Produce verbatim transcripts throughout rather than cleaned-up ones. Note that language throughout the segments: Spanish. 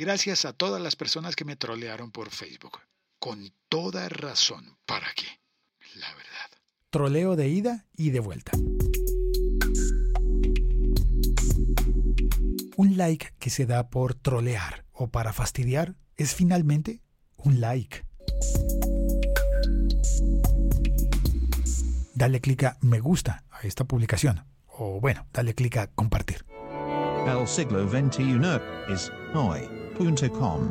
Gracias a todas las personas que me trolearon por Facebook. Con toda razón. ¿Para qué? La verdad. Troleo de ida y de vuelta. Un like que se da por trolear o para fastidiar es finalmente un like. Dale clic a me gusta a esta publicación. O bueno, dale clic a compartir. El siglo veintiuno es hoy punto com.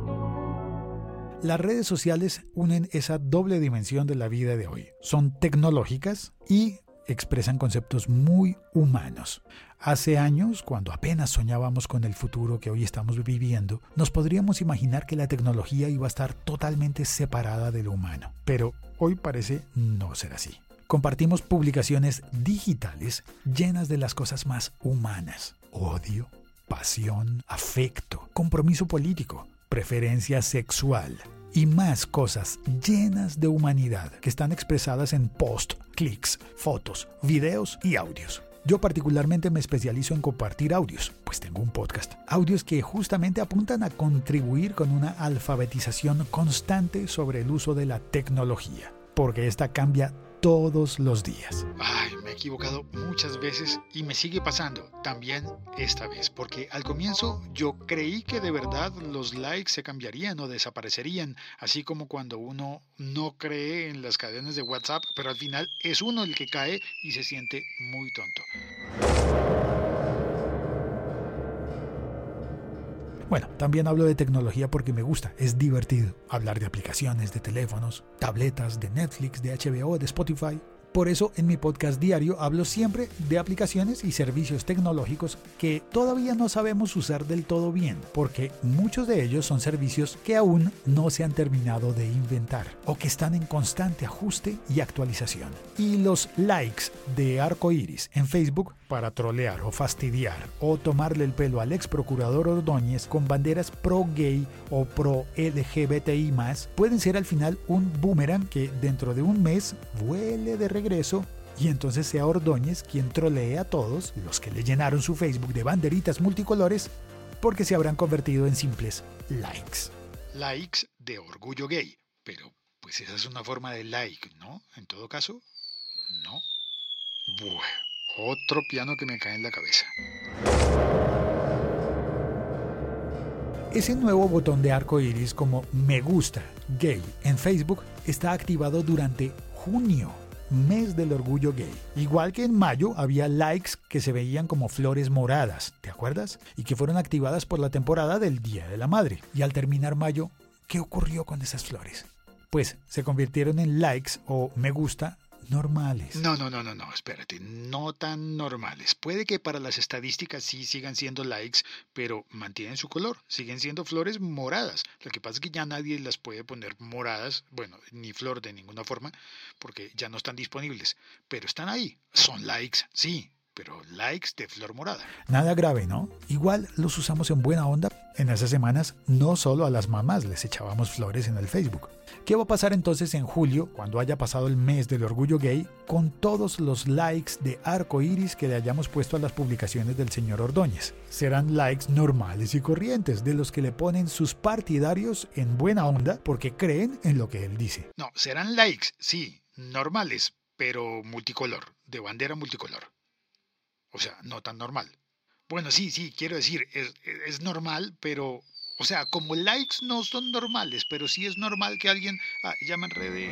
Las redes sociales unen esa doble dimensión de la vida de hoy. Son tecnológicas y expresan conceptos muy humanos. Hace años, cuando apenas soñábamos con el futuro que hoy estamos viviendo, nos podríamos imaginar que la tecnología iba a estar totalmente separada de lo humano. Pero hoy parece no ser así. Compartimos publicaciones digitales llenas de las cosas más humanas. Odio, pasión, afecto, compromiso político, preferencia sexual y más cosas llenas de humanidad que están expresadas en posts, clics, fotos, videos y audios. Yo particularmente me especializo en compartir audios, pues tengo un podcast. Audios que justamente apuntan a contribuir con una alfabetización constante sobre el uso de la tecnología, porque esta cambia todos los días. Ay, me he equivocado muchas veces y me sigue pasando también esta vez, porque al comienzo yo creí que de verdad los likes se cambiarían o desaparecerían, así como cuando uno no cree en las cadenas de WhatsApp, pero al final es uno el que cae y se siente muy tonto. Bueno, también hablo de tecnología porque me gusta, es divertido hablar de aplicaciones, de teléfonos, tabletas, de Netflix, de H B O, de Spotify. Por eso en mi podcast diario hablo siempre de aplicaciones y servicios tecnológicos que todavía no sabemos usar del todo bien, porque muchos de ellos son servicios que aún no se han terminado de inventar o que están en constante ajuste y actualización. Y los likes de arco iris en Facebook para trolear o fastidiar o tomarle el pelo al ex procurador Ordóñez con banderas pro-gay o pro-L G B T I más, pueden ser al final un boomerang que dentro de un mes vuele de regreso y entonces sea Ordóñez quien trolee a todos los que le llenaron su Facebook de banderitas multicolores porque se habrán convertido en simples likes. Likes de orgullo gay, pero pues esa es una forma de like, ¿no? En todo caso, no. Bueno. Otro piano que me cae en la cabeza. Ese nuevo botón de arco iris como me gusta gay en Facebook está activado durante junio, mes del orgullo gay. Igual que en mayo había likes que se veían como flores moradas, ¿te acuerdas? Y que fueron activadas por la temporada del Día de la Madre. Y al terminar mayo, ¿qué ocurrió con esas flores? Pues se convirtieron en likes o me gusta normales. No, no, no, no, no, espérate, no tan normales. Puede que para las estadísticas sí sigan siendo likes, pero mantienen su color, siguen siendo flores moradas. Lo que pasa es que ya nadie las puede poner moradas, bueno, ni flor de ninguna forma, porque ya no están disponibles, pero están ahí, son likes, sí, pero likes de flor morada. Nada grave, ¿no? Igual los usamos en buena onda. En esas semanas no solo a las mamás les echábamos flores en el Facebook. ¿Qué va a pasar entonces en julio, cuando haya pasado el mes del orgullo gay, con todos los likes de arco iris que le hayamos puesto a las publicaciones del señor Ordóñez? Serán likes normales y corrientes, de los que le ponen sus partidarios en buena onda porque creen en lo que él dice. No, serán likes, sí, normales, pero multicolor, de bandera multicolor. O sea, no tan normal. Bueno, sí, sí, quiero decir, es, es normal, pero... O sea, como likes no son normales, pero sí es normal que alguien... Ah, ya me enredé.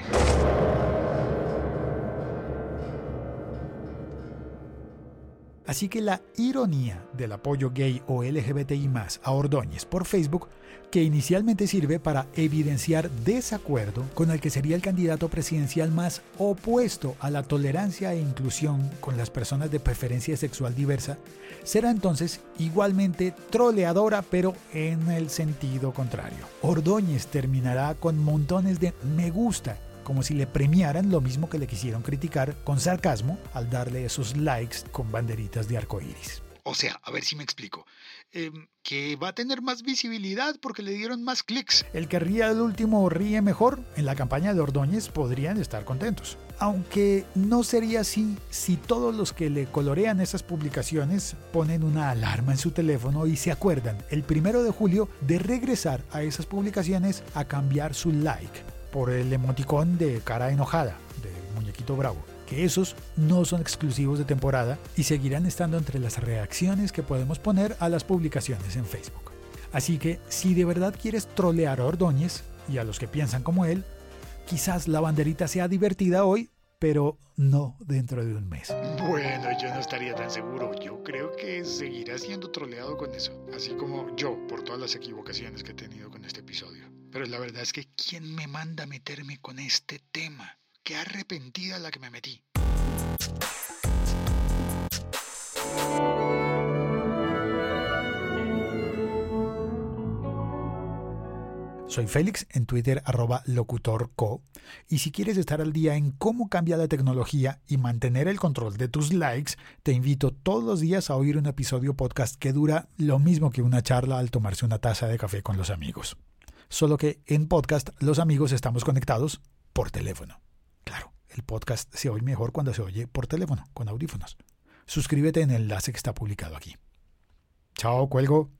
Así que la ironía del apoyo gay o L G B T I más a Ordóñez por Facebook, que inicialmente sirve para evidenciar desacuerdo con el que sería el candidato presidencial más opuesto a la tolerancia e inclusión con las personas de preferencia sexual diversa, será entonces igualmente troleadora, pero en el sentido contrario. Ordóñez terminará con montones de me gusta, como si le premiaran lo mismo que le quisieron criticar con sarcasmo al darle esos likes con banderitas de arcoíris. O sea, a ver si me explico. Eh, que va a tener más visibilidad porque le dieron más clics. El que ríe al último ríe mejor. En la campaña de Ordóñez podrían estar contentos. Aunque no sería así si todos los que le colorean esas publicaciones ponen una alarma en su teléfono y se acuerdan el primero de julio de regresar a esas publicaciones a cambiar su like por el emoticón de cara enojada, del muñequito bravo. Que esos no son exclusivos de temporada y seguirán estando entre las reacciones que podemos poner a las publicaciones en Facebook. Así que si de verdad quieres trolear a Ordóñez y a los que piensan como él, quizás la banderita sea divertida hoy, pero no dentro de un mes. Bueno, yo no estaría tan seguro. Yo creo que seguirá siendo troleado con eso, así como yo por todas las equivocaciones que he tenido con este episodio. Pero la verdad es que ¿quién me manda a meterme con este tema? Qué arrepentida la que me metí. Soy Félix, en Twitter arroba locutorco, y si quieres estar al día en cómo cambia la tecnología y mantener el control de tus likes, te invito todos los días a oír un episodio podcast que dura lo mismo que una charla al tomarse una taza de café con los amigos. Solo que en podcast los amigos estamos conectados por teléfono. Claro, el podcast se oye mejor cuando se oye por teléfono, con audífonos. Suscríbete en el enlace que está publicado aquí. Chao, cuelgo.